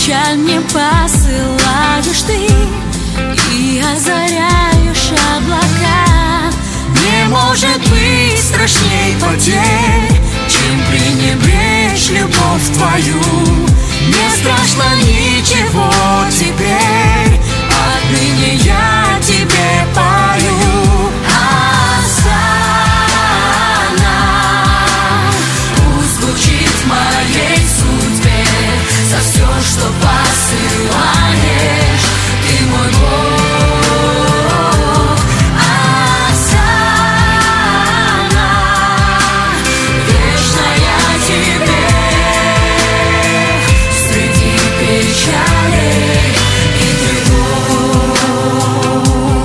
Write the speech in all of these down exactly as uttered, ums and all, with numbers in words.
печаль мне посылаешь ты и озаряешь облака. Не может быть страшней потерь, чем пренебречь любовь твою. Не страшно ничего теперь, отныне я тебе пою. Осанна, пусть звучит в моей судьбе за все, что посылаешь, ты мой Бог. Осанна, вечно я тебе среди печалей и тревог.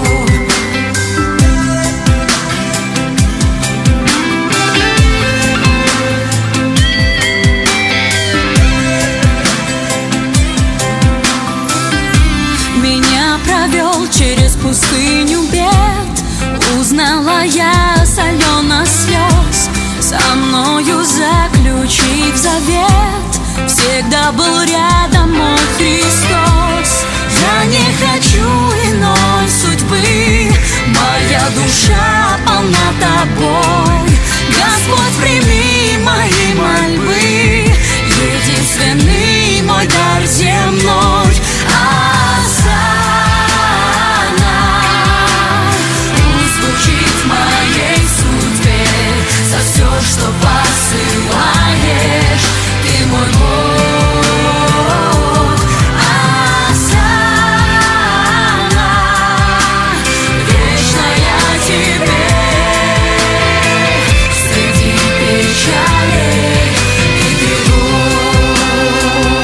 Меня провел через пустыню бед, узнала я солено слез, со мною заключив завет, всегда был рядом мой Христос. Я не хочу иной судьбы, моя душа полна тобой. Господь, прими мои мольбы, единственный мой дар земной. Осанна, пусть звучит в моей судьбе за все, что посылаешь, ты мой Бог. Осанна, вечно я тебе среди печалей и тревог.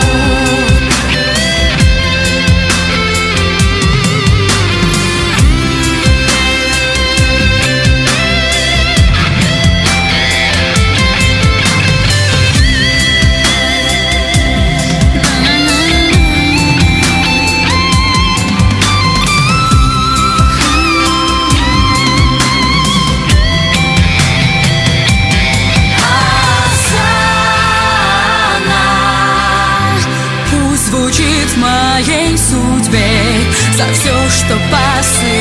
Звучит в моей судьбе за все, что посылаешь,